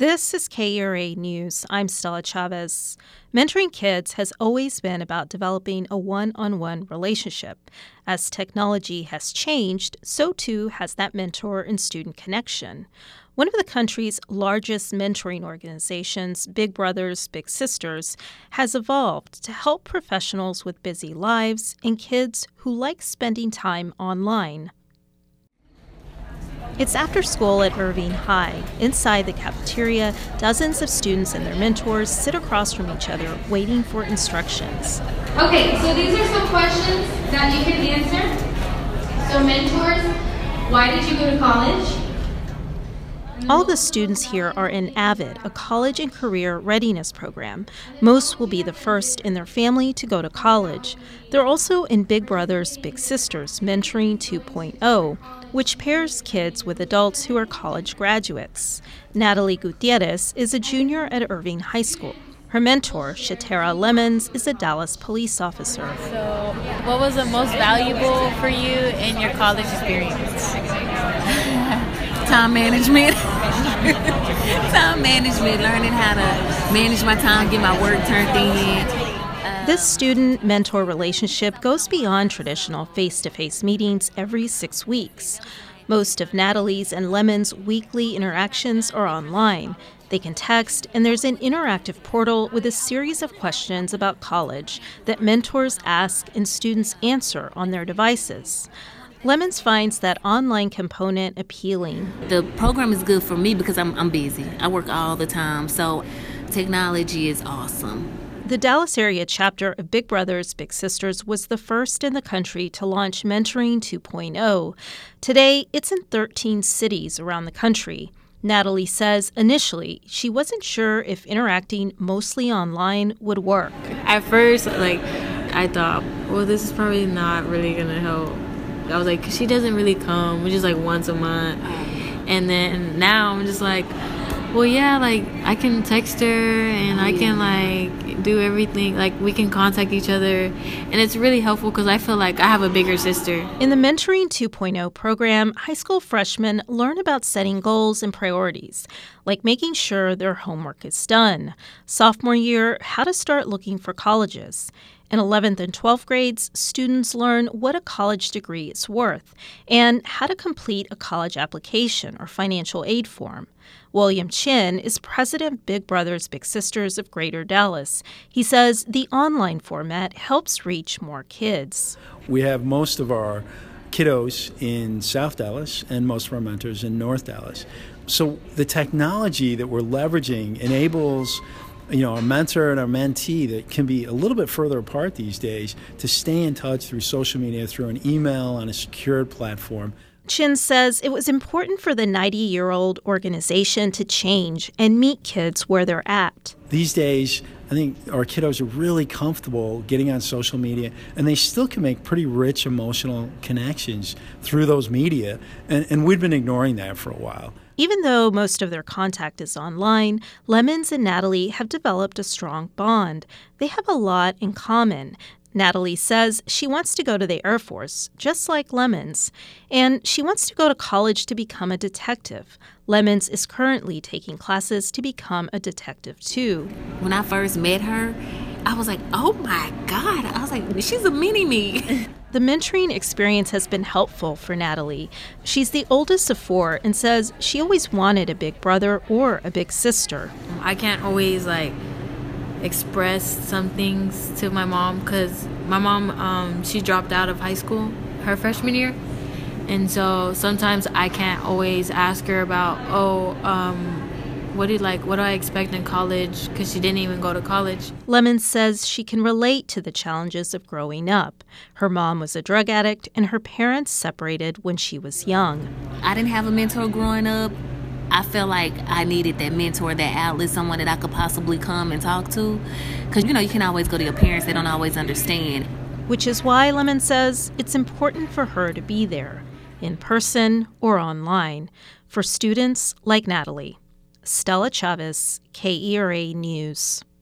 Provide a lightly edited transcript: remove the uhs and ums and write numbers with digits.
This is KERA News. I'm Stella Chavez. Mentoring kids has always been about developing a one-on-one relationship. As technology has changed, so too has that mentor and student connection. One of the country's largest mentoring organizations, Big Brothers Big Sisters, has evolved to help professionals with busy lives and kids who like spending time online. It's after school at Irving High. Inside the cafeteria, dozens of students and their mentors sit across from each other, waiting for instructions. Okay, so these are some questions that you can answer. So mentors, why did you go to college? All the students here are in AVID, a college and career readiness program. Most will be the first in their family to go to college. They're also in Big Brothers Big Sisters Mentoring 2.0, which pairs kids with adults who are college graduates. Natalie Gutierrez is a junior at Irving High School. Her mentor, Shatera Lemons, is a Dallas police officer. So, what was the most valuable for you in your college experience? Time management. Time management, learning how to manage my time, get my work turned in. This student-mentor relationship goes beyond traditional face-to-face meetings every 6 weeks. Most of Natalie's and Lemon's weekly interactions are online. They can text, and there's an interactive portal with a series of questions about college that mentors ask and students answer on their devices. Lemons finds that online component appealing. The program is good for me because I'm busy. I work all the time, so technology is awesome. The Dallas area chapter of Big Brothers Big Sisters was the first in the country to launch Mentoring 2.0. Today, it's in 13 cities around the country. Natalie says initially she wasn't sure if interacting mostly online would work. At first, I thought, well, this is probably not really going to help. I was like, she doesn't really come, which is once a month. And then now I'm just like, well, yeah, I can text her and I can do everything. We can contact each other. And it's really helpful because I feel like I have a bigger sister. In the Mentoring 2.0 program, high school freshmen learn about setting goals and priorities, like making sure their homework is done. Sophomore year, how to start looking for colleges. In 11th and 12th grades, students learn what a college degree is worth and how to complete a college application or financial aid form. William Chin is president of Big Brothers Big Sisters of Greater Dallas. He says the online format helps reach more kids. We have most of our kiddos in South Dallas and most of our mentors in North Dallas. So the technology that we're leveraging enables our mentor and our mentee that can be a little bit further apart these days to stay in touch through social media, through an email on a secured platform. Chin says it was important for the 90-year-old organization to change and meet kids where they're at. These days, I think our kiddos are really comfortable getting on social media, and they still can make pretty rich emotional connections through those media, and we've been ignoring that for a while. Even though most of their contact is online, Lemons and Natalie have developed a strong bond. They have a lot in common. Natalie says she wants to go to the Air Force, just like Lemons, and she wants to go to college to become a detective. Lemons is currently taking classes to become a detective, too. When I first met her, I was like, oh my God. I was like, she's a mini-me. The mentoring experience has been helpful for Natalie. She's the oldest of 4 and says she always wanted a big brother or a big sister. I can't always express some things to my mom because my mom, she dropped out of high school her freshman year. And so sometimes I can't always ask her about, what do I expect in college? Because she didn't even go to college. Lemons says she can relate to the challenges of growing up. Her mom was a drug addict, and her parents separated when she was young. I didn't have a mentor growing up. I felt like I needed that mentor, that outlet, someone that I could possibly come and talk to. Because, you can always go to your parents. They don't always understand. Which is why Lemons says it's important for her to be there, in person or online, for students like Natalie. Stella Chavez, KERA News.